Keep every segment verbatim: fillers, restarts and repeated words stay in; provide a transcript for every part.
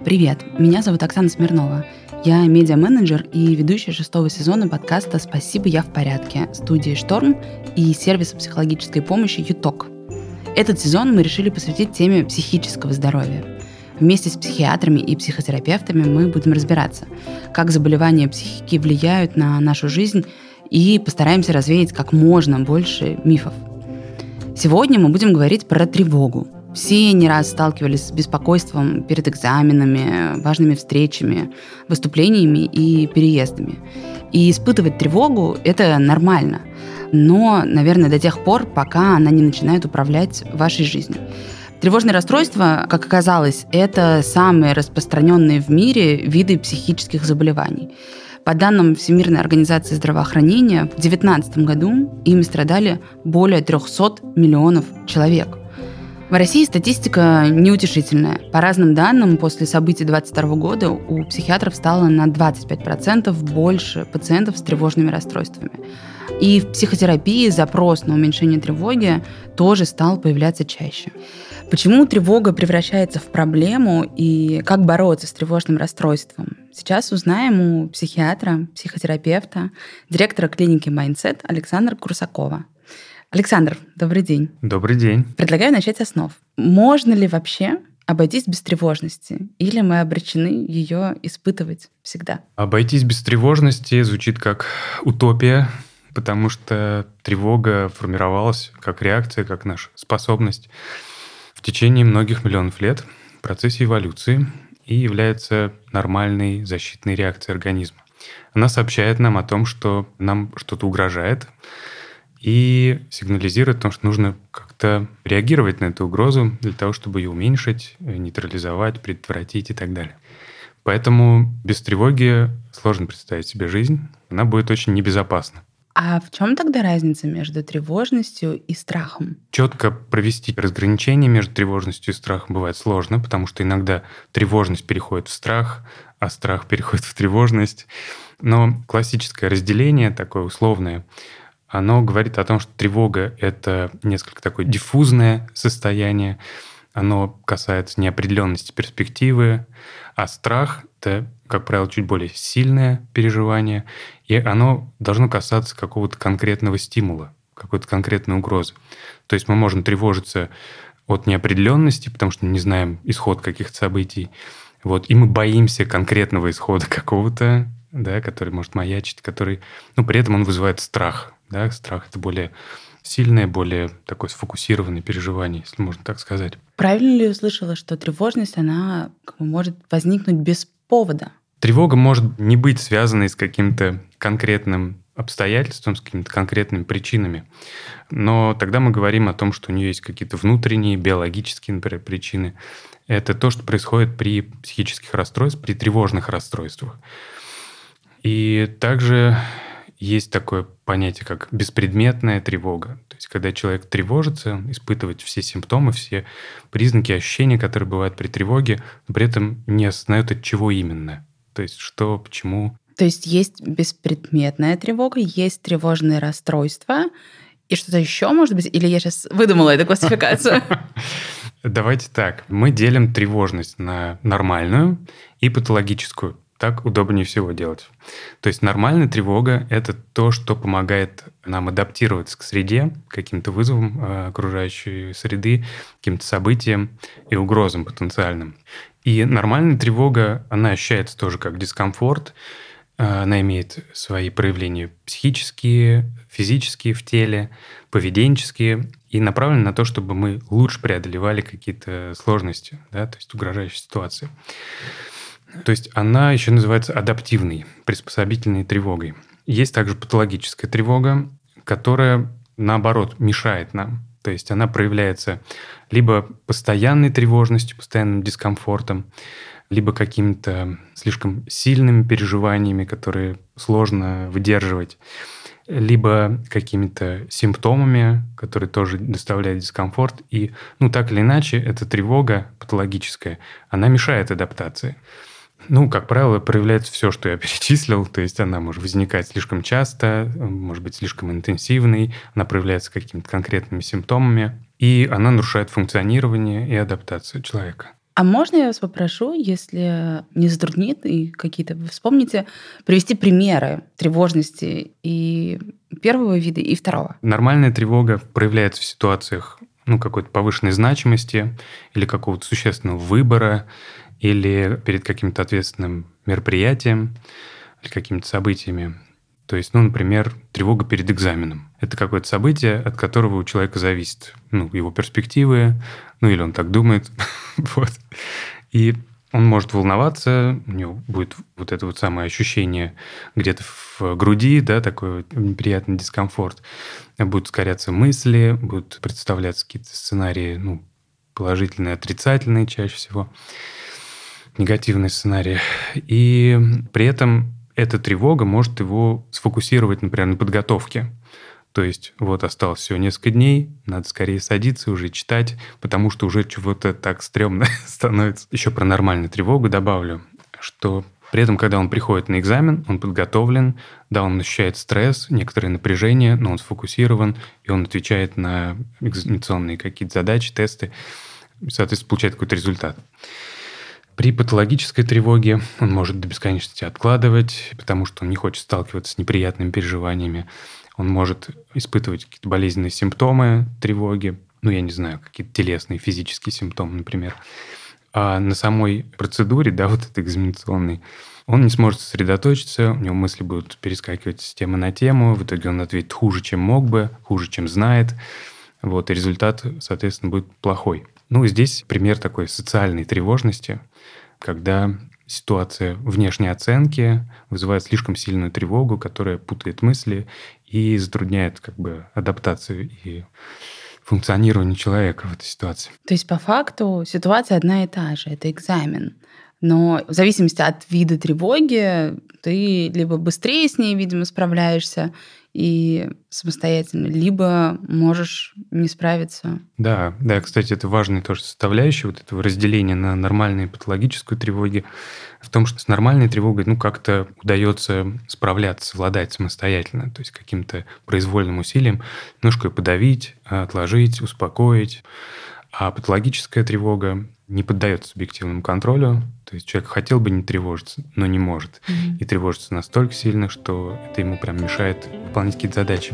Привет, меня зовут Оксана Смирнова. Я медиа-менеджер и ведущая шестого сезона подкаста «Спасибо, я в порядке» студии «Шторм» и сервиса психологической помощи «Юток». Этот сезон мы решили посвятить теме психического здоровья. Вместе с психиатрами и психотерапевтами мы будем разбираться, как заболевания психики влияют на нашу жизнь, и постараемся развеять как можно больше мифов. Сегодня мы будем говорить про тревогу. Все не раз сталкивались с беспокойством перед экзаменами, важными встречами, выступлениями и переездами. И испытывать тревогу – это нормально. Но, наверное, до тех пор, пока она не начинает управлять вашей жизнью. Тревожные расстройства, как оказалось, это самые распространенные в мире виды психических заболеваний. По данным Всемирной организации здравоохранения, в две тысячи девятнадцатом году ими страдали более триста миллионов человек. В России статистика неутешительная. По разным данным, после событий две тысячи двадцать второго года у психиатров стало на двадцать пять процентов больше пациентов с тревожными расстройствами. И в психотерапии запрос на уменьшение тревоги тоже стал появляться чаще. Почему тревога превращается в проблему и как бороться с тревожным расстройством? Сейчас узнаем у психиатра, психотерапевта, директора клиники Mindset Александра Курсакова. Александр, добрый день. Добрый день. Предлагаю начать с основ. Можно ли вообще обойтись без тревожности? Или мы обречены ее испытывать всегда? Обойтись без тревожности звучит как утопия, потому что тревога формировалась как реакция, как наша способность в течение многих миллионов лет в процессе эволюции и является нормальной защитной реакцией организма. Она сообщает нам о том, что нам что-то угрожает, и сигнализирует о том, что нужно как-то реагировать на эту угрозу для того, чтобы ее уменьшить, нейтрализовать, предотвратить и так далее. Поэтому без тревоги сложно представить себе жизнь, она будет очень небезопасна. А в чем тогда разница между тревожностью и страхом? Четко провести разграничение между тревожностью и страхом бывает сложно, потому что иногда тревожность переходит в страх, а страх переходит в тревожность. Но классическое разделение, такое условное, оно говорит о том, что тревога — это несколько такое диффузное состояние, оно касается неопределенности перспективы, а страх — это, как правило, чуть более сильное переживание, и оно должно касаться какого-то конкретного стимула, какой-то конкретной угрозы. То есть мы можем тревожиться от неопределенности, потому что не знаем исход каких-то событий, вот, и мы боимся конкретного исхода какого-то, да, который может маячить, который, ну, при этом он вызывает страх. Да, страх — это более сильное, более такое сфокусированное переживание, если можно так сказать. Правильно ли услышала, что тревожность, она как бы может возникнуть без повода? Тревога может не быть связанной с каким-то конкретным обстоятельством, с какими-то конкретными причинами. Но тогда мы говорим о том, что у нее есть какие-то внутренние, биологические, например, причины. Это то, что происходит при психических расстройствах, при тревожных расстройствах. И также есть такое понятие, как беспредметная тревога. То есть, когда человек тревожится, испытывает все симптомы, все признаки, ощущения, которые бывают при тревоге, но при этом не осознает, от чего именно. То есть, что, почему. То есть, есть беспредметная тревога, есть тревожные расстройства, и что-то еще, может быть? Или я сейчас выдумала эту классификацию? Давайте так. Мы делим тревожность на нормальную и патологическую. Так удобнее всего делать. То есть нормальная тревога — это то, что помогает нам адаптироваться к среде, к каким-то вызовам окружающей среды, каким-то событиям и угрозам потенциальным. И нормальная тревога, она ощущается тоже как дискомфорт, она имеет свои проявления психические, физические в теле, поведенческие, и направлена на то, чтобы мы лучше преодолевали какие-то сложности, да, то есть угрожающие ситуации. То есть она еще называется адаптивной, приспособительной тревогой. Есть также патологическая тревога, которая, наоборот, мешает нам. То есть она проявляется либо постоянной тревожностью, постоянным дискомфортом, либо какими-то слишком сильными переживаниями, которые сложно выдерживать, либо какими-то симптомами, которые тоже доставляют дискомфорт. И, ну, так или иначе, эта тревога патологическая, она мешает адаптации. Ну, как правило, проявляется все, что я перечислил. То есть она может возникать слишком часто, может быть слишком интенсивной, она проявляется какими-то конкретными симптомами, и она нарушает функционирование и адаптацию человека. А можно я вас попрошу, если не затруднит, и какие-то вы вспомните, привести примеры тревожности и первого вида, и второго? Нормальная тревога проявляется в ситуациях ну, какой-то повышенной значимости или какого-то существенного выбора, или перед каким-то ответственным мероприятием или какими-то событиями. То есть, ну, например, тревога перед экзаменом. Это какое-то событие, от которого у человека зависит ну, его перспективы, ну или он так думает. Вот. И он может волноваться, у него будет вот это вот самое ощущение где-то в груди, да, такой вот неприятный дискомфорт. Будут ускоряться мысли, будут представляться какие-то сценарии, ну, положительные, отрицательные чаще всего, негативные сценарии. И при этом эта тревога может его сфокусировать, например, на подготовке. То есть вот осталось всего несколько дней, надо скорее садиться уже читать, потому что уже чего-то так стрёмно становится. Еще про нормальную тревогу добавлю, что при этом, когда он приходит на экзамен, он подготовлен, да, он ощущает стресс, некоторое напряжение, но он сфокусирован, и он отвечает на экзаменационные какие-то задачи, тесты, и, соответственно, получает какой-то результат. При патологической тревоге он может до бесконечности откладывать, потому что он не хочет сталкиваться с неприятными переживаниями. Он может испытывать какие-то болезненные симптомы тревоги, ну, я не знаю, какие-то телесные, физические симптомы, например. А на самой процедуре, да, вот этой экзаменационной, он не сможет сосредоточиться, у него мысли будут перескакивать с темы на тему, в итоге он ответит хуже, чем мог бы, хуже, чем знает. Вот, и результат, соответственно, будет плохой. Ну, здесь пример такой социальной тревожности, когда ситуация внешней оценки вызывает слишком сильную тревогу, которая путает мысли и затрудняет как бы адаптацию и функционирование человека в этой ситуации. То есть по факту ситуация одна и та же, это экзамен. Но в зависимости от вида тревоги ты либо быстрее с ней, видимо, справляешься и самостоятельно, либо можешь не справиться. Да, да, кстати, это важная тоже составляющая вот этого разделения на нормальную и патологическую тревоги в том, что с нормальной тревогой ну как-то удается справляться, совладать самостоятельно, то есть каким-то произвольным усилием немножко ее подавить, отложить, успокоить. А патологическая тревога не поддается субъективному контролю. То есть человек хотел бы не тревожиться, но не может. Mm-hmm. И тревожится настолько сильно, что это ему прям мешает выполнять какие-то задачи.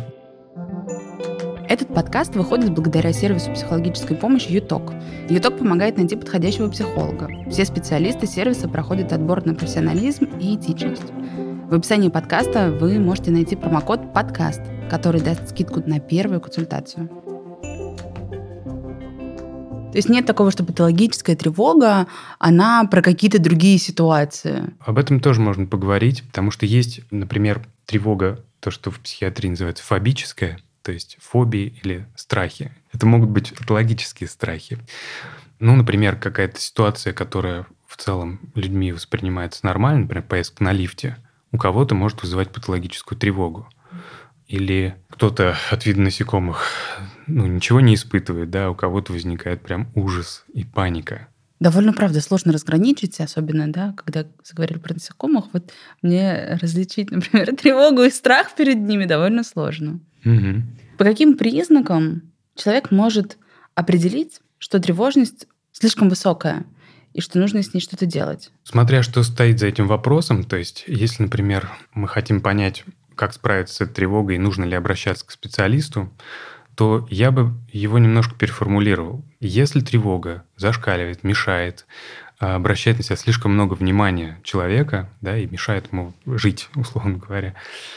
Этот подкаст выходит благодаря сервису психологической помощи ЮТОК. ЮТОК помогает найти подходящего психолога. Все специалисты сервиса проходят отбор на профессионализм и этичность. В описании подкаста вы можете найти промокод «Подкаст», который даст скидку на первую консультацию. То есть нет такого, что патологическая тревога, она про какие-то другие ситуации. Об этом тоже можно поговорить, потому что есть, например, тревога, то, что в психиатрии называется фобическая, то есть фобии или страхи. Это могут быть патологические страхи. Ну, например, какая-то ситуация, которая в целом людьми воспринимается нормально, например, поездка на лифте, у кого-то может вызывать патологическую тревогу. Или кто-то от вида насекомых ну, ничего не испытывает, да, у кого-то возникает прям ужас и паника. Довольно, правда, сложно разграничить, особенно, да, когда заговорили про насекомых, вот мне различить, например, тревогу и страх перед ними довольно сложно. Угу. По каким признакам человек может определить, что тревожность слишком высокая и что нужно с ней что-то делать? Смотря что стоит за этим вопросом, то есть если, например, мы хотим понять, как справиться с этой тревогой и нужно ли обращаться к специалисту, то я бы его немножко переформулировал. Если тревога зашкаливает, мешает, обращает на себя слишком много внимания человека, да, и мешает ему жить, условно говоря,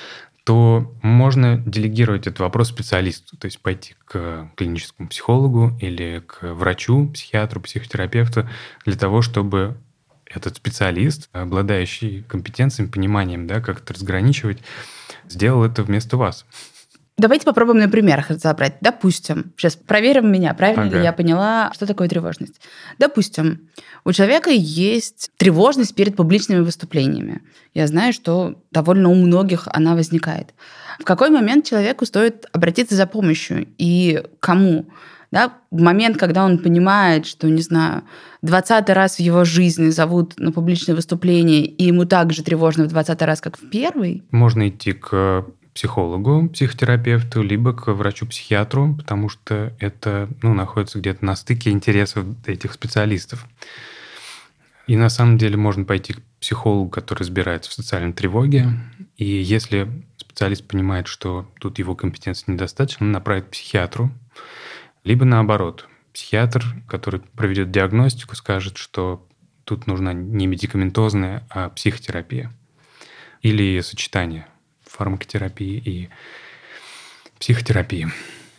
то можно делегировать этот вопрос специалисту, то есть пойти к клиническому психологу или к врачу, психиатру, психотерапевту для того, чтобы этот специалист, обладающий компетенцией, пониманием, да, как это разграничивать, сделал это вместо вас. Давайте попробуем на примерах разобрать. Допустим, сейчас проверим меня, правильно ага. ли я поняла, что такое тревожность. Допустим, у человека есть тревожность перед публичными выступлениями. Я знаю, что довольно у многих она возникает. В какой момент человеку стоит обратиться за помощью и кому? Да, в момент, когда он понимает, что, не знаю, двадцатый раз в его жизни зовут на публичное выступление, и ему так же тревожно в двадцатый раз, как в первый? Можно идти к психологу, психотерапевту, либо к врачу-психиатру, потому что это ну, находится где-то на стыке интересов этих специалистов. И на самом деле можно пойти к психологу, который разбирается в социальной тревоге. И если специалист понимает, что тут его компетенции недостаточно, он направит к психиатру. Либо наоборот, психиатр, который проведет диагностику, скажет, что тут нужна не медикаментозная, а психотерапия. Или сочетание фармакотерапии и психотерапии.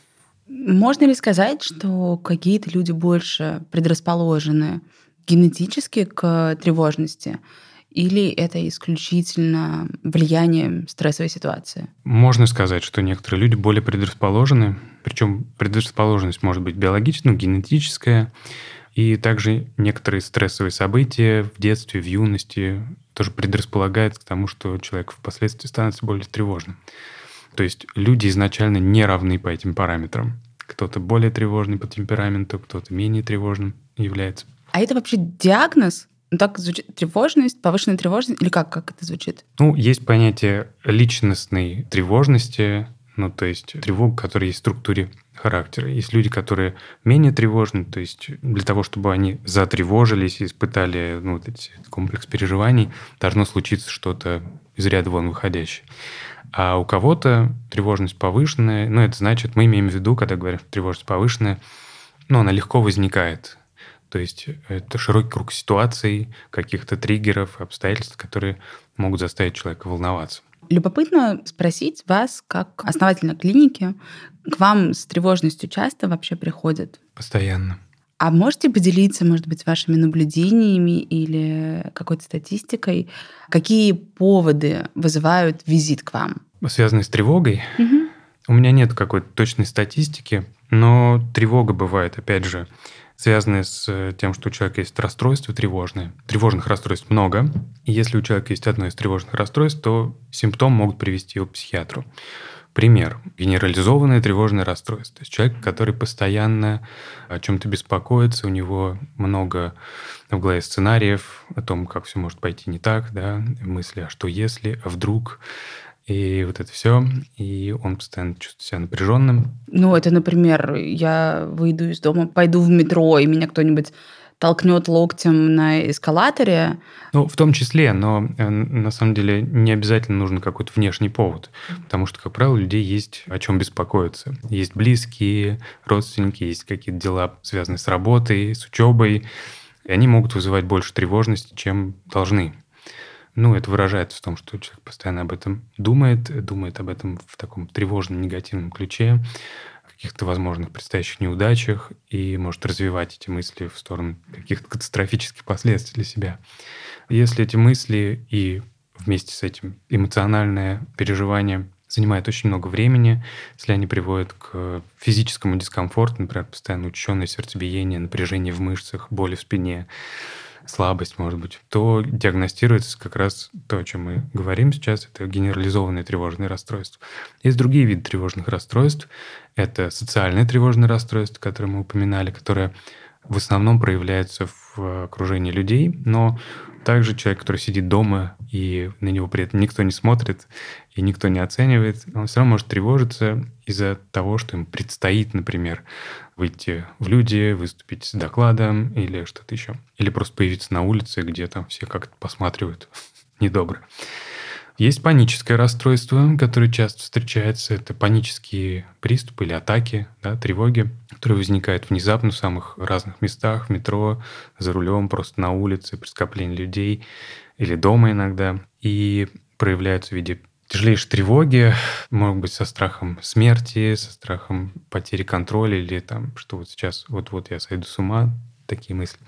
Можно ли сказать, что какие-то люди больше предрасположены генетически к тревожности? Или это исключительно влияние стрессовой ситуации? Можно сказать, что некоторые люди более предрасположены. Причем предрасположенность может быть биологическая, ну, генетическая. И также некоторые стрессовые события в детстве, в юности тоже предрасполагают к тому, что человек впоследствии становится более тревожным. То есть люди изначально не равны по этим параметрам. Кто-то более тревожный по темпераменту, кто-то менее тревожным является. А это вообще диагноз? Ну, так звучит: тревожность, повышенная тревожность, или как, как это звучит? Ну, есть понятие личностной тревожности, ну, то есть тревога, которая есть в структуре характера. Есть люди, которые менее тревожны, то есть для того, чтобы они затревожились и испытали, ну, вот эти комплекс переживаний, должно случиться что-то из ряда вон выходящее. А у кого-то тревожность повышенная, ну, это значит, мы имеем в виду, когда говорим тревожность повышенная, ну, она легко возникает. То есть это широкий круг ситуаций, каких-то триггеров, обстоятельств, которые могут заставить человека волноваться. Любопытно спросить вас, как основателя клиники, к вам с тревожностью часто вообще приходят? Постоянно. А можете поделиться, может быть, вашими наблюдениями или какой-то статистикой? Какие поводы вызывают визит к вам? Связанные с тревогой? Угу. У меня нет какой-то точной статистики, но тревога бывает, опять же, связанная с тем, что у человека есть расстройство тревожное. Тревожных расстройств много. И если у человека есть одно из тревожных расстройств, то симптомы могут привести его к психиатру. Пример. Генерализованное тревожное расстройство. То есть человек, который постоянно о чем-то беспокоится, у него много в голове сценариев о том, как все может пойти не так, да, мысли, а что если, а вдруг, и вот это все, и он постоянно чувствует себя напряженным. Ну, это, например, я выйду из дома, пойду в метро, и меня кто-нибудь толкнет локтем на эскалаторе. Ну, в том числе, но на самом деле не обязательно нужен какой-то внешний повод, потому что, как правило, у людей есть о чем беспокоиться. Есть близкие, родственники, есть какие-то дела, связанные с работой, с учебой, и они могут вызывать больше тревожности, чем должны. Ну, это выражается в том, что человек постоянно об этом думает, думает об этом в таком тревожном, негативном ключе, о каких-то возможных предстоящих неудачах, и может развивать эти мысли в сторону каких-то катастрофических последствий для себя. Если эти мысли и вместе с этим эмоциональное переживание занимает очень много времени, если они приводят к физическому дискомфорту, например, постоянно учащенное сердцебиение, напряжение в мышцах, боли в спине, слабость, может быть, то диагностируется как раз то, о чем мы говорим сейчас, это генерализованное тревожное расстройство. Есть другие виды тревожных расстройств. Это социальное тревожное расстройство, которое мы упоминали, которое в основном проявляется в окружении людей, но также человек, который сидит дома, и на него при этом никто не смотрит, и никто не оценивает, он все равно может тревожиться из-за того, что ему предстоит, например, выйти в люди, выступить с докладом или что-то еще. Или просто появиться на улице, где там все как-то посматривают недобро. Есть паническое расстройство, которое часто встречается. Это панические приступы или атаки, да, тревоги, которые возникают внезапно в самых разных местах, в метро, за рулем, просто на улице, при скоплении людей или дома иногда. И проявляются в виде тяжелейшей тревоги, могут быть со страхом смерти, со страхом потери контроля или там, что вот сейчас вот-вот я сойду с ума, такие мысли.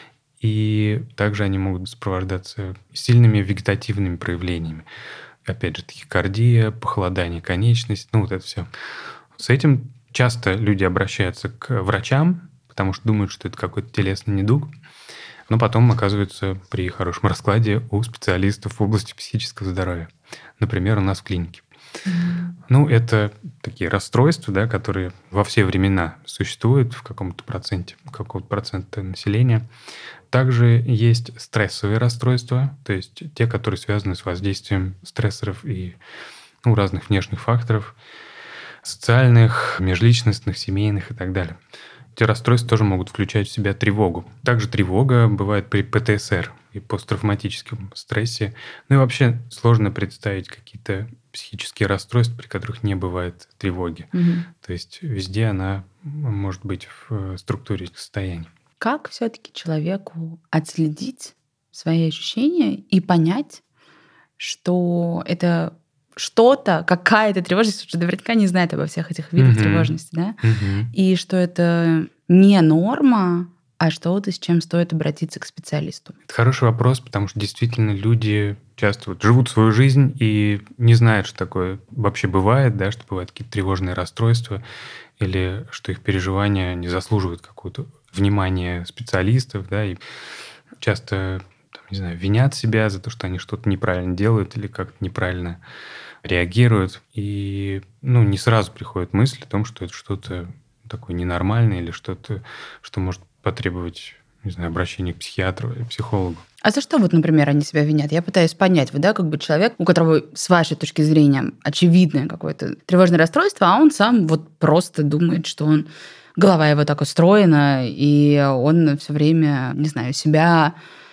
И также они могут сопровождаться сильными вегетативными проявлениями. Опять же, тахикардия, похолодание конечностей, ну вот это все. С этим часто люди обращаются к врачам, потому что думают, что это какой-то телесный недуг, но потом оказываются при хорошем раскладе у специалистов в области психического здоровья. Например, у нас в клинике. Mm-hmm. Ну, это такие расстройства, да, которые во все времена существуют в каком-то проценте, какого-то процента населения. Также есть стрессовые расстройства, то есть те, которые связаны с воздействием стрессоров и ну, разных внешних факторов, социальных, межличностных, семейных и так далее. Эти расстройства тоже могут включать в себя тревогу. Также тревога бывает при пэ тэ эс эр и посттравматическом стрессе. Ну и вообще сложно представить какие-то психические расстройства, при которых не бывает тревоги. Угу. То есть везде она может быть в структуре состояния. Как все-таки человеку отследить свои ощущения и понять, что это что-то, какая-то тревожность, уже наверняка не знает обо всех этих видах Мгм. тревожности, да? Мгм. И что это не норма, а что-то, с чем стоит обратиться к специалисту. Это хороший вопрос, потому что действительно люди часто вот живут свою жизнь и не знают, что такое вообще бывает, да, что бывают какие-то тревожные расстройства или что их переживания не заслуживают какого-то внимания специалистов, да, и часто, там, не знаю, винят себя за то, что они что-то неправильно делают или как-то неправильно реагируют. И, ну, не сразу приходит мысль о том, что это что-то такое ненормальное или что-то, что может потребовать, не знаю, обращения к психиатру или психологу. А за что вот, например, они себя винят? Я пытаюсь понять, вот, да, как бы человек, у которого, с вашей точки зрения, очевидное какое-то тревожное расстройство, а он сам вот просто думает, что он голова его так устроена, и он все время, не знаю, себя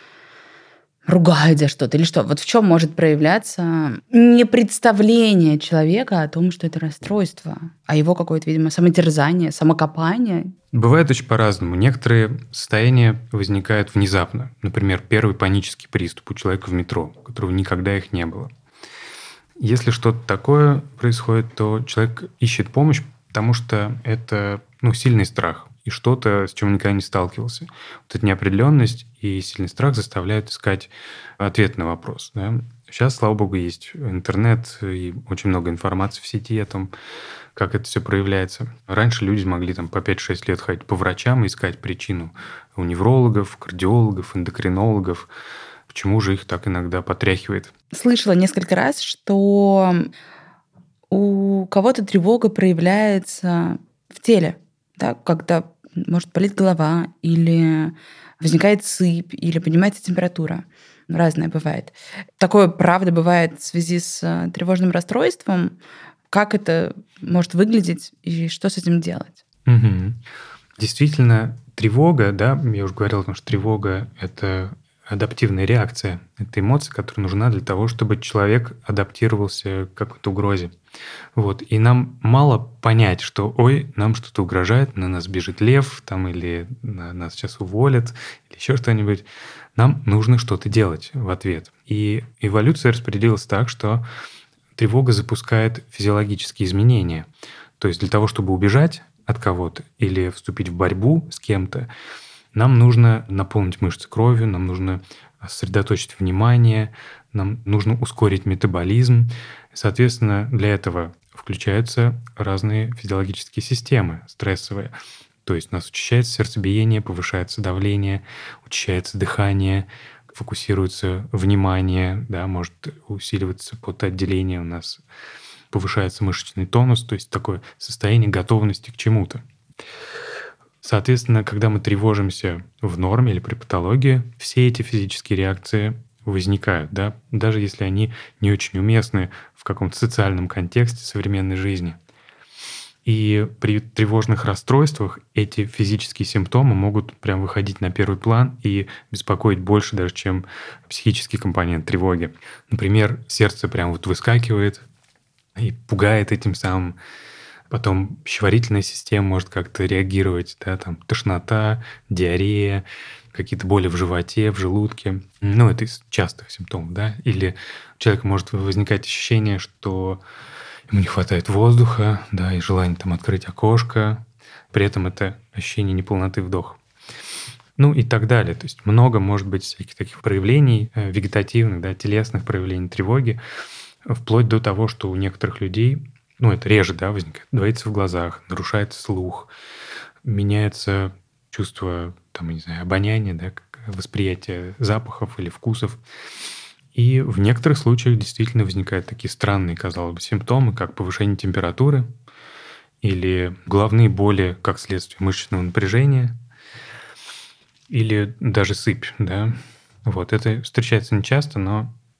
ругает за что-то или что? Вот в чем может проявляться непредставление человека о том, что это расстройство, а его какое-то, видимо, самотерзание, самокопание? Бывает очень по-разному. Некоторые состояния возникают внезапно. Например, первый панический приступ у человека в метро, у которого никогда их не было. Если что-то такое происходит, то человек ищет помощь, потому что это, ну, сильный страх и что-то, с чем он никогда не сталкивался. Вот эта неопределенность и сильный страх заставляют искать ответ на вопрос. Да? Сейчас, слава богу, есть интернет и очень много информации в сети о том, как это все проявляется. Раньше люди могли там по пять-шесть лет ходить по врачам и искать причину у неврологов, кардиологов, эндокринологов. Почему же их так иногда потряхивает? Слышала несколько раз, что у кого-то тревога проявляется в теле, да, когда может болеть голова, или возникает сыпь, или поднимается температура. Разное бывает. Такое, правда, бывает в связи с тревожным расстройством. Как это может выглядеть и что с этим делать? Угу. Действительно, тревога, да, я уже говорил о том, что тревога – это адаптивная реакция. Это эмоция, которая нужна для того, чтобы человек адаптировался к какой-то угрозе. Вот. И нам мало понять, что ой, нам что-то угрожает, на нас бежит лев, там, или нас сейчас уволят, или еще что-нибудь. Нам нужно что-то делать в ответ. И эволюция распределилась так, что тревога запускает физиологические изменения. То есть для того, чтобы убежать от кого-то или вступить в борьбу с кем-то, нам нужно наполнить мышцы кровью, нам нужно сосредоточить внимание, нам нужно ускорить метаболизм. Соответственно, для этого включаются разные физиологические системы стрессовые. То есть у нас учащается сердцебиение, повышается давление, учащается дыхание, фокусируется внимание, да, может усиливаться потоотделение, у нас повышается мышечный тонус, то есть такое состояние готовности к чему-то. Соответственно, когда мы тревожимся в норме или при патологии, все эти физические реакции возникают, да, даже если они не очень уместны в каком-то социальном контексте современной жизни. И при тревожных расстройствах эти физические симптомы могут прям выходить на первый план и беспокоить больше даже, чем психический компонент тревоги. Например, сердце прям вот выскакивает и пугает этим самым. Потом пищеварительная система может как-то реагировать, да, там тошнота, диарея, какие-то боли в животе, в желудке. Ну, это из частых симптомов, да. Или у человека может возникать ощущение, что ему не хватает воздуха, да, и желание там открыть окошко. При этом это ощущение неполноты вдоха. Ну и так далее. То есть много может быть всяких таких проявлений вегетативных, да, телесных проявлений тревоги, вплоть до того, что у некоторых людей, ну это реже, да, возникает, двоится в глазах, нарушается слух, меняется чувство, там, не знаю, обоняния, да, восприятие запахов или вкусов. И в некоторых случаях действительно возникают такие странные, казалось бы, симптомы, как повышение температуры или головные боли как следствие мышечного напряжения, или даже сыпь, да. Вот, это встречается нечасто, но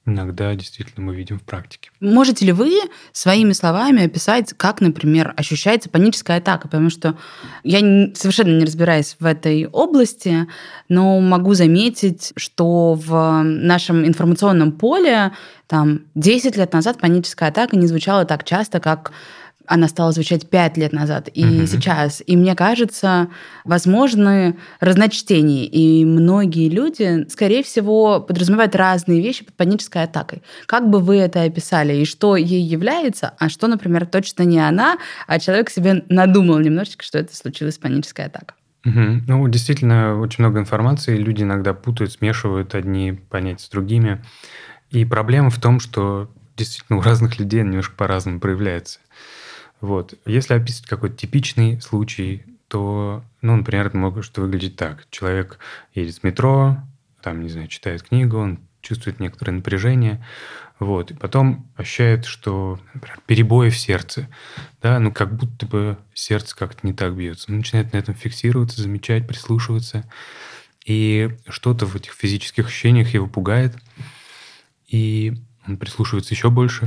иногда действительно мы видим в практике. Можете ли вы своими словами описать, как, например, ощущается паническая атака? Потому что я не- совершенно не разбираюсь в этой области, но могу заметить, что в нашем информационном поле там десять лет назад паническая атака не звучала так часто, как она стала звучать пять лет назад и Мгм. сейчас. И мне кажется, возможны разночтения. И многие люди, скорее всего, подразумевают разные вещи под панической атакой. Как бы вы это описали? И что ей является, а что, например, точно не она, а человек себе надумал немножечко, что это случилась паническая атака? Мгм. Ну, действительно, очень много информации. Люди иногда путают, смешивают одни понятия с другими. И проблема в том, что действительно у разных людей она немножко по-разному проявляется. Вот. Если описывать какой-то типичный случай, то, ну, например, это может выглядеть так. Человек едет в метро, там, не знаю, читает книгу, он чувствует некоторое напряжение, вот, и потом ощущает, что, например, перебои в сердце, да, ну, как будто бы сердце как-то не так бьется. Он начинает на этом фиксироваться, замечать, прислушиваться, и что-то в этих физических ощущениях его пугает, и он прислушивается еще больше.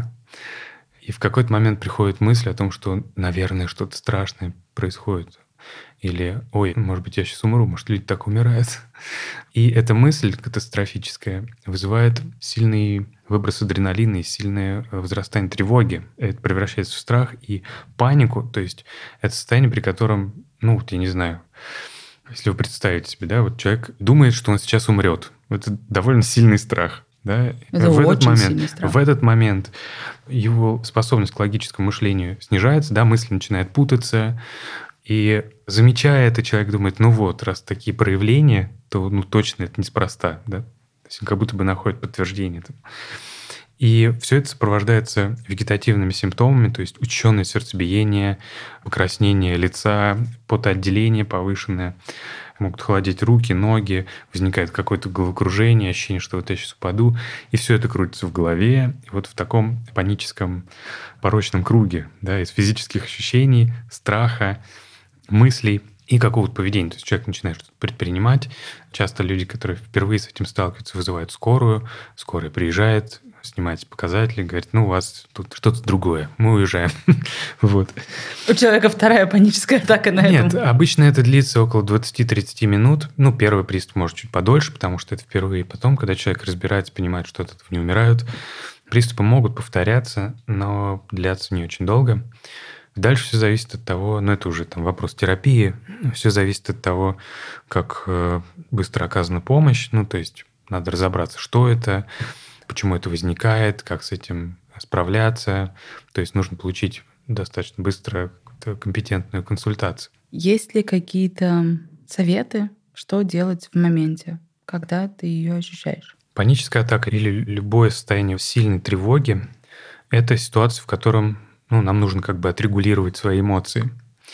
И в какой-то момент приходит мысль о том, что, наверное, что-то страшное происходит. Или, ой, может быть, я сейчас умру, может, люди так умирают. И эта мысль катастрофическая вызывает сильный выброс адреналина и сильное возрастание тревоги. Это превращается в страх и панику. То есть это состояние, при котором, ну, вот я не знаю, если вы представите себе, да, вот человек думает, что он сейчас умрет. Это довольно сильный страх. Да? Это В этот очень момент, сильный страх. в этот момент его способность к логическому мышлению снижается, да, мысли начинают путаться, и замечая это, человек думает, ну вот, раз такие проявления, то ну точно это неспроста, да? То есть он как будто бы находит подтверждение этому. И все это сопровождается вегетативными симптомами, то есть учащенное сердцебиение, покраснение лица, потоотделение повышенное, могут холодеть руки, ноги, возникает какое-то головокружение, ощущение, что вот я сейчас упаду, и все это крутится в голове, и вот в таком паническом порочном круге, да, из физических ощущений, страха, мыслей и какого-то поведения. То есть человек начинает что-то предпринимать. Часто люди, которые впервые с этим сталкиваются, вызывают скорую. Скорая приезжает, снимает показатели, говорит, ну, у вас тут что-то другое, мы уезжаем. Вот. У человека вторая паническая атака на этом. Нет, обычно это длится около двадцать-тридцать минут. Ну, первый приступ может чуть подольше, потому что это впервые. Потом, когда человек разбирается, понимает, что от этого не умирают, приступы могут повторяться, но длятся не очень долго. Дальше все зависит от того, ну, это уже там вопрос терапии, все зависит от того, как э, быстро оказана помощь. Ну, то есть надо разобраться, что это, почему это возникает, как с этим справляться. То есть нужно получить достаточно быстро какую-то компетентную консультацию. Есть ли какие-то советы, что делать в моменте, когда ты ее ощущаешь? Паническая атака или любое состояние сильной тревоги – это ситуация, в котором ну, нам нужно как бы отрегулировать свои эмоции.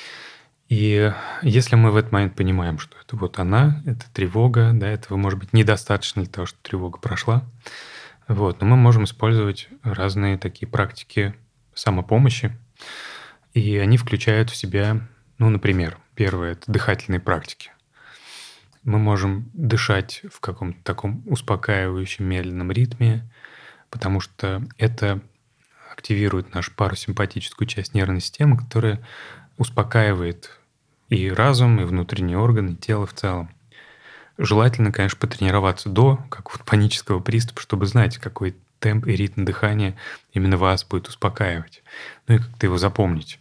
И если мы в этот момент понимаем, что это вот она, это тревога, да, этого может быть недостаточно для того, чтобы тревога прошла, вот, но мы можем использовать разные такие практики самопомощи, и они включают в себя, ну, например, первое – это дыхательные практики. Мы можем дышать в каком-то таком успокаивающем, медленном ритме, потому что это активирует нашу парасимпатическую часть нервной системы, которая успокаивает и разум, и внутренние органы, и тело в целом. Желательно, конечно, потренироваться до какого-то панического приступа, чтобы знать, какой темп и ритм дыхания именно вас будет успокаивать. Ну и как-то его запомнить.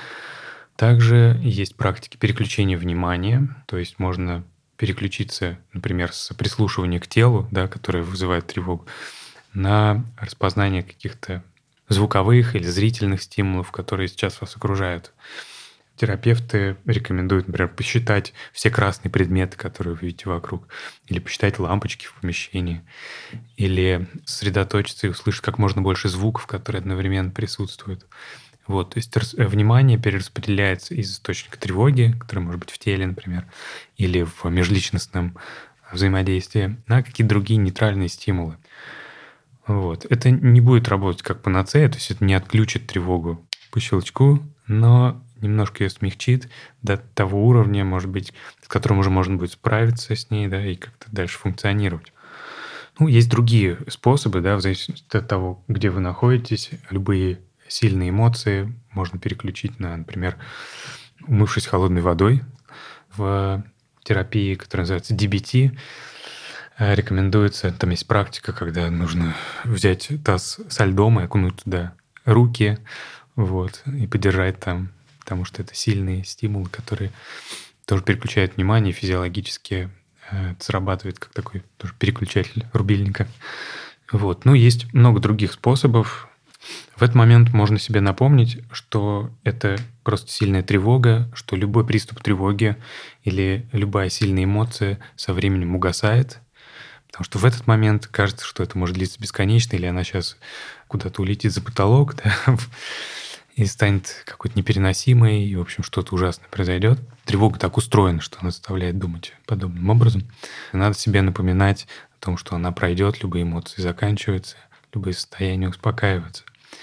Также есть практики переключения внимания, то есть можно переключиться, например, с прислушивания к телу, да, которое вызывает тревогу, на распознание каких-то звуковых или зрительных стимулов, которые сейчас вас окружают. Терапевты рекомендуют, например, посчитать все красные предметы, которые вы видите вокруг, или посчитать лампочки в помещении, или сосредоточиться и услышать как можно больше звуков, которые одновременно присутствуют. Вот, то есть внимание перераспределяется из источника тревоги, который может быть в теле, например, или в межличностном взаимодействии, на какие-то другие нейтральные стимулы. Вот. Это не будет работать как панацея, то есть это не отключит тревогу по щелчку, но немножко ее смягчит до того уровня, может быть, с которым уже можно будет справиться с ней, да, и как-то дальше функционировать. Ну, есть другие способы, да, в зависимости от того, где вы находитесь. Любые сильные эмоции можно переключить на, например, умывшись холодной водой. В терапии, которая называется ди би ти, э, рекомендуется, там есть практика, когда нужно взять таз со льдом и окунуть туда руки, вот, и подержать там, потому что это сильные стимулы, которые тоже переключают внимание, физиологически э, это срабатывает как такой тоже переключатель рубильника. Вот. Ну, есть много других способов. В этот момент можно себе напомнить, что это просто сильная тревога, что любой приступ тревоги или любая сильная эмоция со временем угасает, потому что в этот момент кажется, что это может длиться бесконечно, или она сейчас куда-то улетит за потолок, да, и станет какой-то непереносимой, и, в общем, что-то ужасное произойдет. Тревога так устроена, что она заставляет думать подобным образом. И надо себе напоминать о том, что она пройдет, любые эмоции заканчиваются, любые состояния успокаиваются.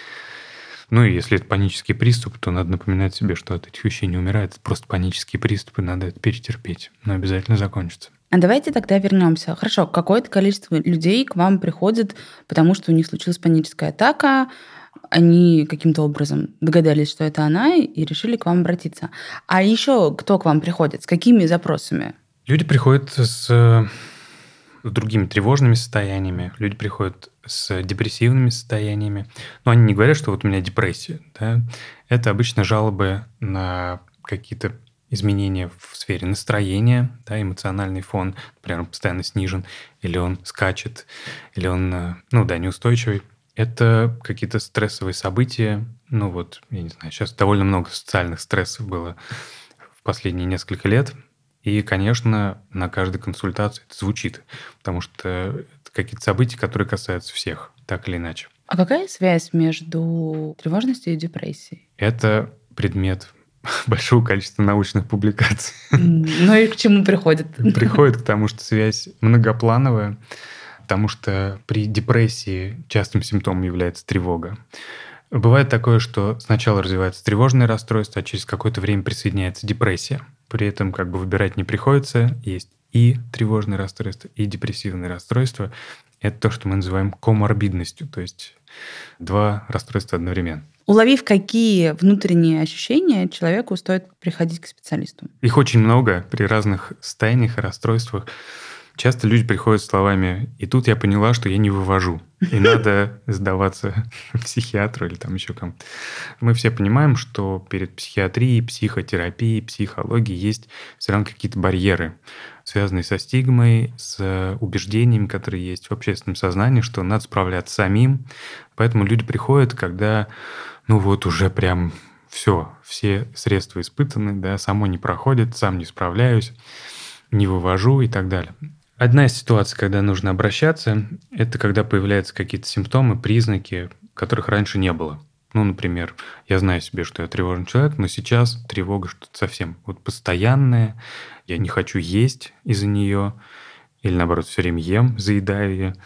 Ну и если это панический приступ, то надо напоминать себе, что от этих вещей не умирает. Это просто панический приступ, и надо это перетерпеть. Но обязательно закончится. А давайте тогда вернемся. Хорошо, какое-то количество людей к вам приходит, потому что у них случилась паническая атака, они каким-то образом догадались, что это она, и решили к вам обратиться. А еще кто к вам приходит? С какими запросами? Люди приходят с, с другими тревожными состояниями, люди приходят с депрессивными состояниями. Но они не говорят, что вот у меня депрессия. Да? Это обычно жалобы на какие-то изменения в сфере настроения, да, эмоциональный фон, например, он постоянно снижен, или он скачет, или он, ну да, неустойчивый. Это какие-то стрессовые события. Ну вот, я не знаю, сейчас довольно много социальных стрессов было в последние несколько лет. И, конечно, на каждой консультации это звучит, потому что это какие-то события, которые касаются всех, так или иначе. А какая связь между тревожностью и депрессией? Это предмет большого количества научных публикаций. Ну и к чему приходит? Приходит к тому, что связь многоплановая, потому что при депрессии частым симптомом является тревога. Бывает такое, что сначала развивается тревожное расстройство, а через какое-то время присоединяется депрессия. При этом как бы выбирать не приходится. Есть и тревожное расстройство, и депрессивное расстройство. Это то, что мы называем коморбидностью, то есть два расстройства одновременно. Уловив, какие внутренние ощущения, человеку стоит приходить к специалисту? Их очень много при разных состояниях и расстройствах. Часто люди приходят с словами: «И тут я поняла, что я не вывожу, и надо сдаваться психиатру или там еще кому-то». Мы все понимаем, что перед психиатрией, психотерапией, психологией есть все равно какие-то барьеры, связанные со стигмой, с убеждениями, которые есть в общественном сознании, что надо справляться самим. Поэтому люди приходят, когда, ну вот уже прям все, все средства испытаны, да, само не проходит, сам не справляюсь, не вывожу и так далее. Одна из ситуаций, когда нужно обращаться, это когда появляются какие-то симптомы, признаки, которых раньше не было. Ну, например, я знаю себе, что я тревожный человек, но сейчас тревога что-то совсем вот постоянная, я не хочу есть из-за нее, или наоборот, все время ем, заедаю ее,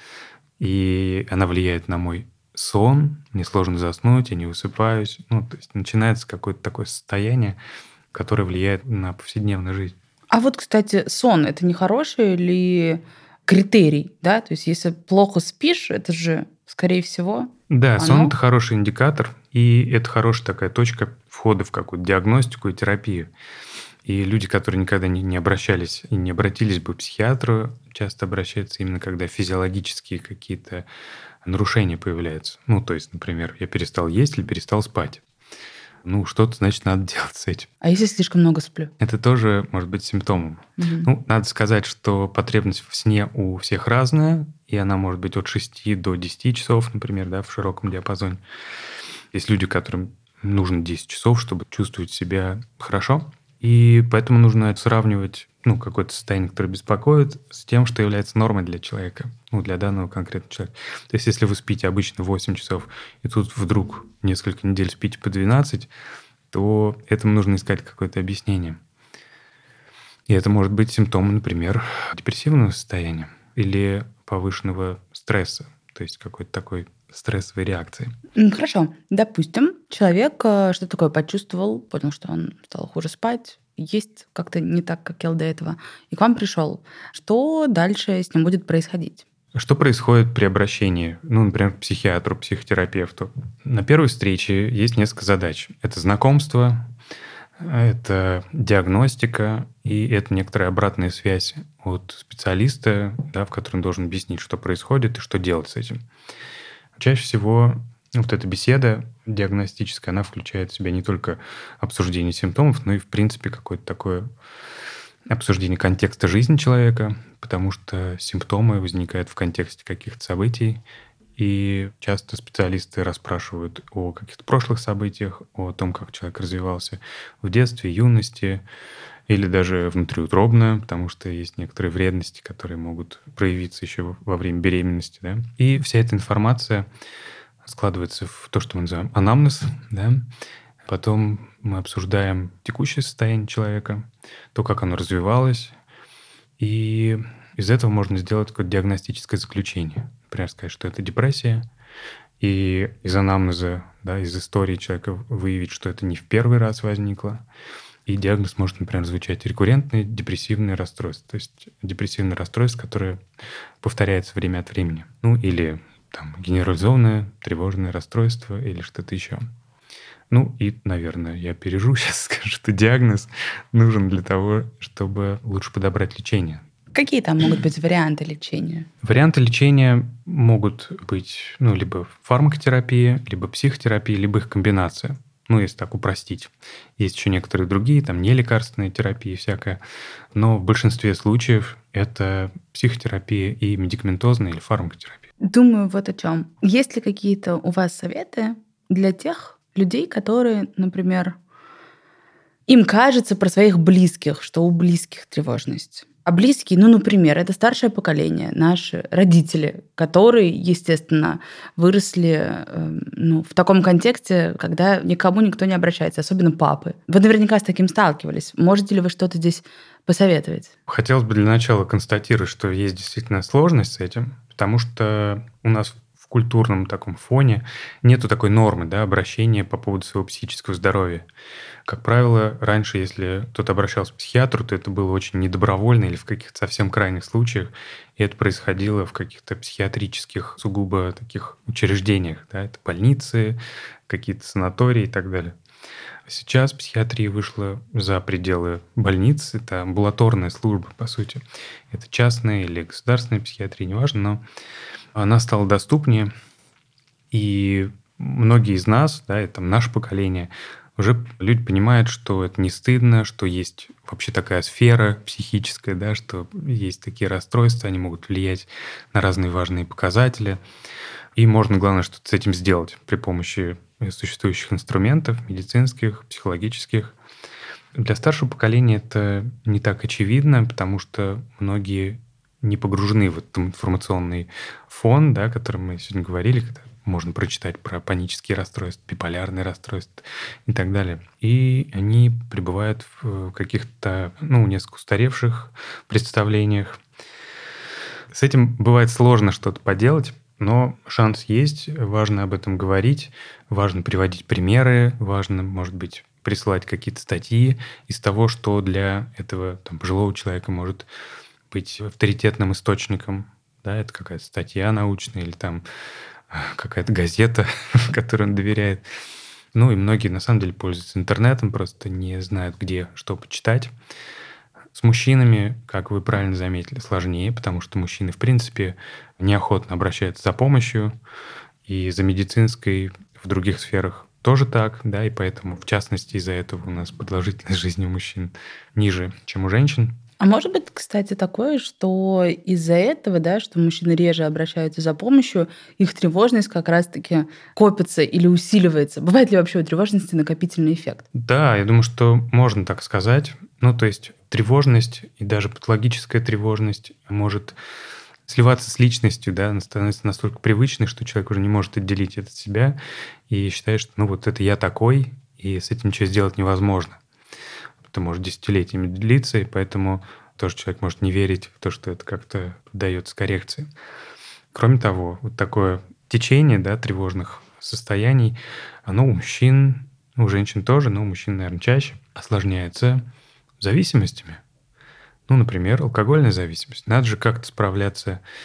и она влияет на мой сон, мне сложно заснуть, я не высыпаюсь. Ну, то есть начинается какое-то такое состояние, которое влияет на повседневную жизнь. А вот, кстати, сон – это не хороший ли критерий, да? То есть если плохо спишь, это же, скорее всего, Да, оно... сон – это хороший индикатор, и это хорошая такая точка входа в какую-то диагностику и терапию. И люди, которые никогда не, не обращались и не обратились бы к психиатру, часто обращаются именно когда физиологические какие-то нарушения появляются. Ну, то есть, например, я перестал есть или перестал спать. Ну, что-то, значит, надо делать с этим. А если слишком много сплю? Это тоже может быть симптомом. Угу. Ну, надо сказать, что потребность в сне у всех разная, и она может быть от шести до десяти часов, например, да, в широком диапазоне. Есть люди, которым нужно десять часов, чтобы чувствовать себя хорошо, и поэтому нужно сравнивать, ну, какое-то состояние, которое беспокоит, с тем, что является нормой для человека, ну, для данного конкретного человека. То есть, если вы спите обычно восемь часов, и тут вдруг несколько недель спите по двенадцать, то этому нужно искать какое-то объяснение. И это может быть симптомом, например, депрессивного состояния или повышенного стресса, то есть какой-то такой стрессовой реакции. Хорошо. Допустим, человек что такое почувствовал, понял, что он стал хуже спать, есть как-то не так, как ел до этого, и к вам пришел. Что дальше с ним будет происходить? Что происходит при обращении, ну, например, к психиатру, психотерапевту? На первой встрече есть несколько задач. Это знакомство, это диагностика и это некоторая обратная связь от специалиста, да, в котором он должен объяснить, что происходит и что делать с этим. Чаще всего вот эта беседа диагностическая, она включает в себя не только обсуждение симптомов, но и, в принципе, какое-то такое обсуждение контекста жизни человека, потому что симптомы возникают в контексте каких-то событий, и часто специалисты расспрашивают о каких-то прошлых событиях, о том, как человек развивался в детстве, юности или даже внутриутробно, потому что есть некоторые вредности, которые могут проявиться еще во время беременности. Да? И вся эта информация складывается в то, что мы называем анамнез. Да? Потом мы обсуждаем текущее состояние человека, то, как оно развивалось, и из этого можно сделать какое-то диагностическое заключение. Например, сказать, что это депрессия, и из анамнеза, да, из истории человека выявить, что это не в первый раз возникло. И диагноз может, например, звучать рекуррентное депрессивное расстройство, то есть депрессивное расстройство, которое повторяется время от времени. Ну, или там генерализованное тревожное расстройство, или что-то еще. Ну и, наверное, я опережу, сейчас скажу, что диагноз нужен для того, чтобы лучше подобрать лечение. Какие там могут быть варианты лечения? Варианты лечения могут быть, ну, либо фармакотерапия, либо психотерапия, либо их комбинация. Ну, если так упростить. Есть еще некоторые другие, там нелекарственные терапии всякое. Но в большинстве случаев это психотерапия и медикаментозная или фармакотерапия. Думаю вот о чем. Есть ли какие-то у вас советы для тех людей, которые, например, им кажется про своих близких, что у близких тревожность? А близкие, ну, например, это старшее поколение, наши родители, которые, естественно, выросли э, ну, в таком контексте, когда никому никто не обращается, особенно папы. Вы наверняка с таким сталкивались. Можете ли вы что-то здесь посоветовать? Хотелось бы для начала констатировать, что есть действительно сложность с этим, потому что у нас в культурном таком фоне нету такой нормы, да, обращения по поводу своего психического здоровья. Как правило, раньше, если кто-то обращался к психиатру, то это было очень недобровольно или в каких-то совсем крайних случаях, и это происходило в каких-то психиатрических, сугубо таких учреждениях, да, это больницы, какие-то санатории и так далее. Сейчас психиатрия вышла за пределы больниц, это амбулаторная служба, по сути. Это частная или государственная психиатрия, неважно, но она стала доступнее, и многие из нас, да, это наше поколение, уже люди понимают, что это не стыдно, что есть вообще такая сфера психическая, да, что есть такие расстройства, они могут влиять на разные важные показатели. И можно, главное, что-то с этим сделать при помощи существующих инструментов, медицинских, психологических. Для старшего поколения это не так очевидно, потому что многие не погружены в этот информационный фон, да, о котором мы сегодня говорили, когда можно прочитать про панические расстройства, биполярные расстройства и так далее. И они пребывают в каких-то, ну, несколько устаревших представлениях. С этим бывает сложно что-то поделать, но шанс есть, важно об этом говорить, важно приводить примеры, важно, может быть, присылать какие-то статьи из того, что для этого там, пожилого человека может быть авторитетным источником. Да, это какая-то статья научная или там какая-то газета, которой он доверяет. Ну и многие, на самом деле, пользуются интернетом, просто не знают, где что почитать. С мужчинами, как вы правильно заметили, сложнее, потому что мужчины, в принципе, неохотно обращаются за помощью, и за медицинской в других сферах тоже так, да, и поэтому, в частности, из-за этого у нас продолжительность жизни у мужчин ниже, чем у женщин. А может быть, кстати, такое, что из-за этого, да, что мужчины реже обращаются за помощью, их тревожность как раз-таки копится или усиливается? Бывает ли вообще у тревожности накопительный эффект? Да, я думаю, что можно так сказать. Ну, то есть тревожность и даже патологическая тревожность может сливаться с личностью, да, она становится настолько привычной, что человек уже не может отделить это от себя и считает, что ну вот это я такой, и с этим ничего сделать невозможно. Это может десятилетиями длиться, и поэтому тоже человек может не верить в то, что это как-то поддается коррекции. Кроме того, вот такое течение, да, тревожных состояний, оно у мужчин, у женщин тоже, но у мужчин, наверное, чаще осложняется зависимостями. Ну, например, алкогольная зависимость. Надо же как-то справляться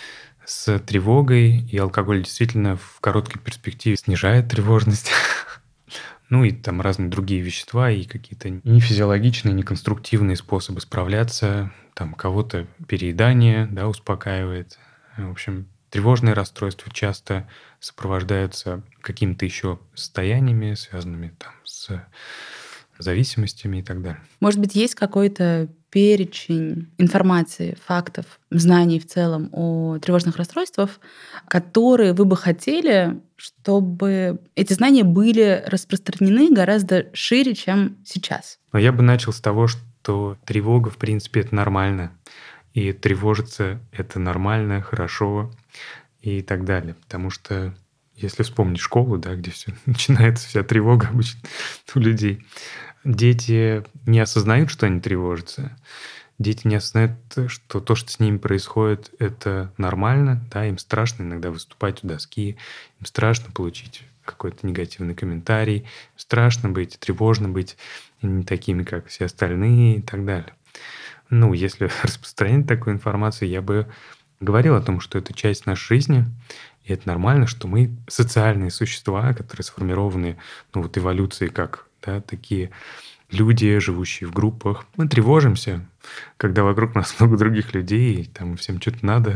с тревогой, и алкоголь действительно в короткой перспективе снижает тревожность. Ну и там разные другие вещества и какие-то нефизиологичные, неконструктивные способы справляться. Там кого-то переедание, да, успокаивает. В общем, тревожные расстройства часто сопровождаются какими-то еще состояниями, связанными там с зависимостями и так далее. Может быть, есть какой-то перечень информации, фактов, знаний в целом о тревожных расстройствах, которые вы бы хотели, чтобы эти знания были распространены гораздо шире, чем сейчас? Но я бы начал с того, что тревога, в принципе, это нормально. И тревожиться — это нормально, хорошо и так далее. Потому что если вспомнить школу, да, где все начинается, вся тревога обычно у людей, дети не осознают, что они тревожатся. Дети не осознают, что то, что с ними происходит, это нормально. Да, им страшно иногда выступать у доски, им страшно получить какой-то негативный комментарий, им страшно быть, тревожно быть не такими, как все остальные и так далее. Ну, если распространять такую информацию, я бы говорил о том, что это часть нашей жизни, и это нормально, что мы социальные существа, которые сформированы, ну, вот эволюцией как, да, такие люди, живущие в группах. Мы тревожимся, когда вокруг нас много других людей, и там всем что-то надо,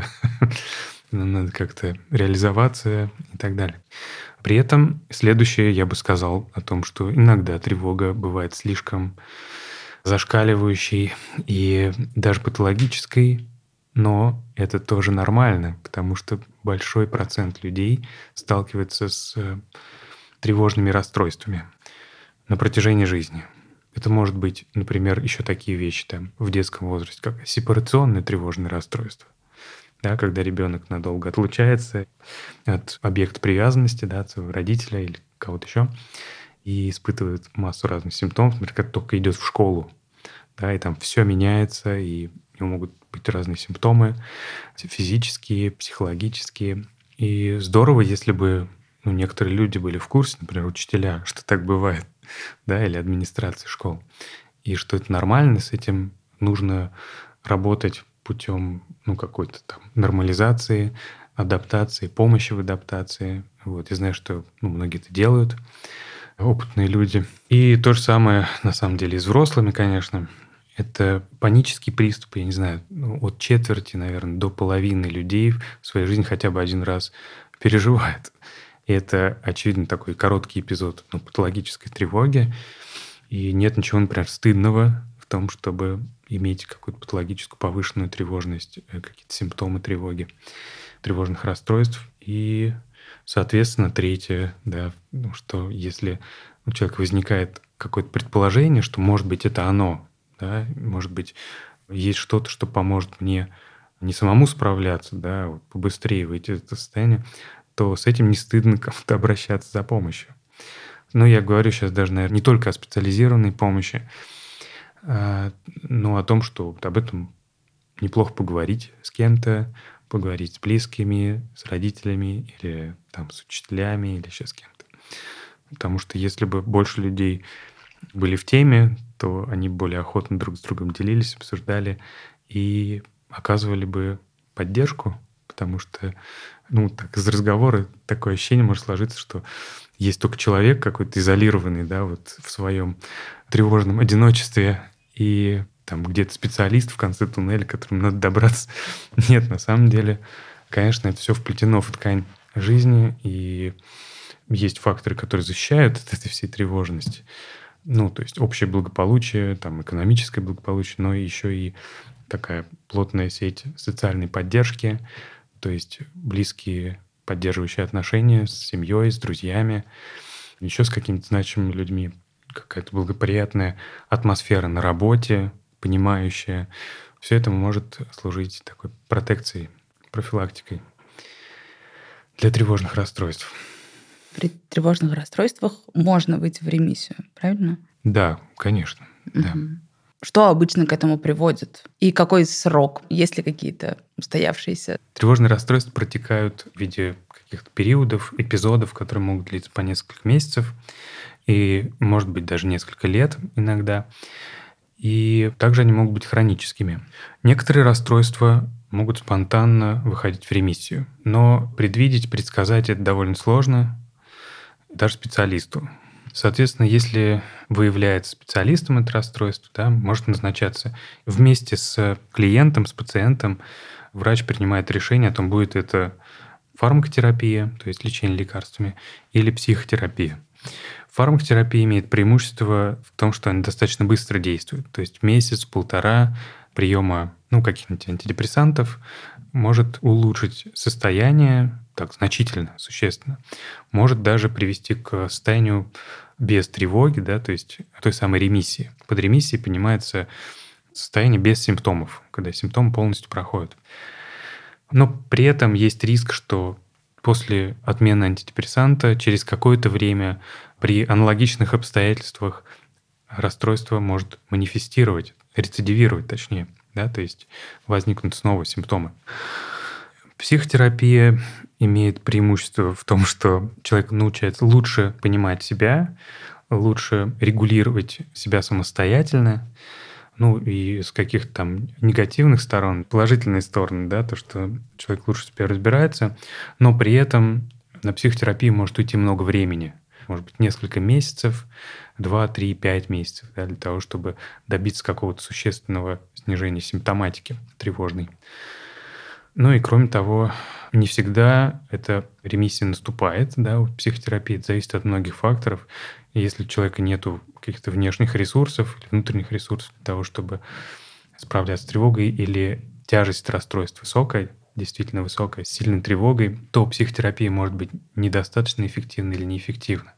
нам надо как-то реализоваться и так далее. При этом следующее я бы сказал о том, что иногда тревога бывает слишком зашкаливающей и даже патологической, но это тоже нормально, потому что большой процент людей сталкивается с тревожными расстройствами на протяжении жизни. Это может быть, например, еще такие вещи там, в детском возрасте, как сепарационные тревожные расстройства. Да, когда ребенок надолго отлучается от объекта привязанности, да, от своего родителя или кого-то еще, и испытывает массу разных симптомов, например, как только идет в школу, да, и там все меняется, и у него могут быть разные симптомы, физические, психологические. И здорово, если бы, ну, некоторые люди были в курсе, например, учителя, что так бывает, да, или администрация школ, и что это нормально, с этим нужно работать путем, ну, какой-то там нормализации, адаптации, помощи в адаптации. Вот. Я знаю, что, ну, многие это делают, опытные люди. И то же самое, на самом деле, и с взрослыми, конечно. Это панический приступ, я не знаю, ну, от четверти, наверное, до половины людей в своей жизни хотя бы один раз переживает. И это, очевидно, такой короткий эпизод, ну, патологической тревоги. И нет ничего, например, стыдного в том, чтобы иметь какую-то патологическую повышенную тревожность, какие-то симптомы тревоги, тревожных расстройств. И, соответственно, третье, да, ну, что если у человека возникает какое-то предположение, что, может быть, это оно, да, может быть, есть что-то, что поможет мне не самому справляться, да, вот побыстрее выйти из этого состояния, то с этим не стыдно кому-то обращаться за помощью. Но я говорю сейчас даже, наверное, не только о специализированной помощи, но о том, что вот об этом неплохо поговорить с кем-то, поговорить с близкими, с родителями или там с учителями или еще с кем-то. Потому что если бы больше людей были в теме, то они более охотно друг с другом делились, обсуждали и оказывали бы поддержку, потому что, ну, так из разговора такое ощущение может сложиться, что есть только человек какой-то изолированный, да, вот в своем тревожном одиночестве, и там где-то специалист в конце туннеля, к которому надо добраться. Нет, на самом деле, конечно, это все вплетено в ткань жизни, и есть факторы, которые защищают от этой всей тревожности. Ну, то есть общее благополучие, там, экономическое благополучие, но еще и такая плотная сеть социальной поддержки, то есть близкие поддерживающие отношения с семьей, с друзьями, еще с какими-то значимыми людьми, какая-то благоприятная атмосфера на работе, понимающая. Все это может служить такой протекцией, профилактикой для тревожных расстройств. При тревожных расстройствах можно выйти в ремиссию, правильно? Да, конечно. Угу. Да. Что обычно к этому приводит? И какой срок? Есть ли какие-то устоявшиеся? Тревожные расстройства протекают в виде каких-то периодов, эпизодов, которые могут длиться по несколько месяцев и, может быть, даже несколько лет иногда. И также они могут быть хроническими. Некоторые расстройства могут спонтанно выходить в ремиссию. Но предвидеть, предсказать это довольно сложно, даже специалисту. Соответственно, если выявляется специалистом это расстройство, да, может назначаться вместе с клиентом, с пациентом, врач принимает решение о том, будет это фармакотерапия, то есть лечение лекарствами, или психотерапия. Фармакотерапия имеет преимущество в том, что она достаточно быстро действует. То есть месяц-полтора приема ну, каких-нибудь антидепрессантов может улучшить состояние так значительно, существенно. Может даже привести к состоянию без тревоги, да, то есть той самой ремиссии. Под ремиссией понимается состояние без симптомов, когда симптомы полностью проходят. Но при этом есть риск, что после отмены антидепрессанта через какое-то время при аналогичных обстоятельствах расстройство может манифестировать, рецидивировать точнее, да, то есть возникнут снова симптомы. Психотерапия имеет преимущество в том, что человек научается лучше понимать себя, лучше регулировать себя самостоятельно, ну и с каких-то там негативных сторон, положительные стороны, да, то, что человек лучше себя разбирается, но при этом на психотерапию может уйти много времени, может быть, несколько месяцев, два, три, пять месяцев, да, для того, чтобы добиться какого-то существенного снижения симптоматики тревожной. Ну и кроме того, не всегда эта ремиссия наступает, да, у психотерапии, это зависит от многих факторов. И если у человека нет каких-то внешних ресурсов или внутренних ресурсов для того, чтобы справляться с тревогой, или тяжесть расстройств высокая, действительно высокая, с сильной тревогой, то психотерапия может быть недостаточно эффективна или неэффективна.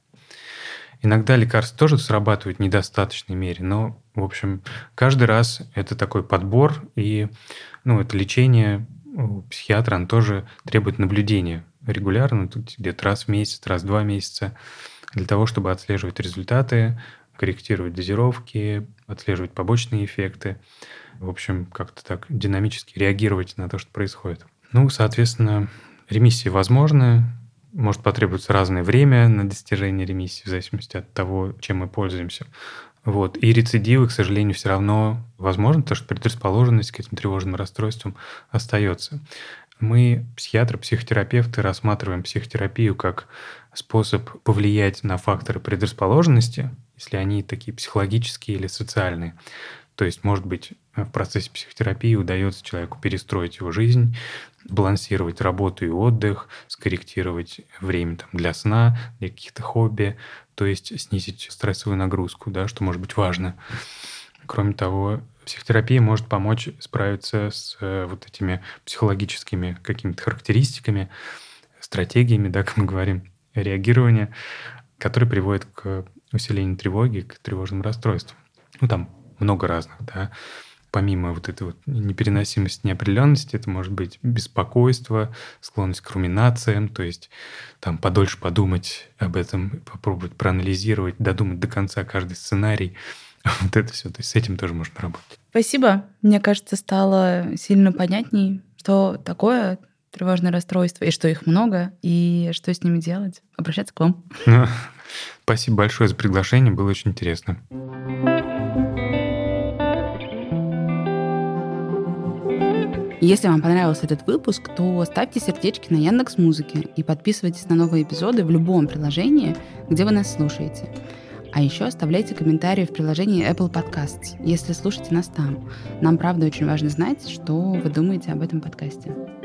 Иногда лекарства тоже срабатывают в недостаточной мере, но, в общем, каждый раз это такой подбор, и ну, это лечение у психиатра, оно тоже требует наблюдения регулярно, тут где-то раз в месяц, раз в два месяца, для того, чтобы отслеживать результаты, корректировать дозировки, отслеживать побочные эффекты, в общем, как-то так динамически реагировать на то, что происходит. Ну, соответственно, ремиссии возможны, может потребоваться разное время на достижение ремиссии, в зависимости от того, чем мы пользуемся. Вот. И рецидивы, к сожалению, все равно возможны, потому что предрасположенность к этим тревожным расстройствам остается. Мы, психиатры, психотерапевты, рассматриваем психотерапию как способ повлиять на факторы предрасположенности, если они такие психологические или социальные. То есть, может быть, в процессе психотерапии удается человеку перестроить его жизнь, балансировать работу и отдых, скорректировать время там, для сна, для каких-то хобби, то есть снизить стрессовую нагрузку, да, что может быть важно. Кроме того, психотерапия может помочь справиться с вот этими психологическими какими-то характеристиками, стратегиями, да, как мы говорим, реагирования, которые приводят к усилению тревоги, к тревожным расстройствам. Ну, там много разных, да. Помимо вот этой вот непереносимости, неопределенности, это может быть беспокойство, склонность к руминациям, то есть там подольше подумать об этом, попробовать проанализировать, додумать до конца каждый сценарий. Вот это все, то есть с этим тоже можно работать. Спасибо. Мне кажется, стало сильно понятней, что такое тревожное расстройство, и что их много, и что с ними делать. Обращаться к вам. Ну, спасибо большое за приглашение, было очень интересно. Если вам понравился этот выпуск, то ставьте сердечки на Яндекс.Музыке и подписывайтесь на новые эпизоды в любом приложении, где вы нас слушаете. А еще оставляйте комментарии в приложении Apple Podcasts, если слушаете нас там. Нам, правда, очень важно знать, что вы думаете об этом подкасте.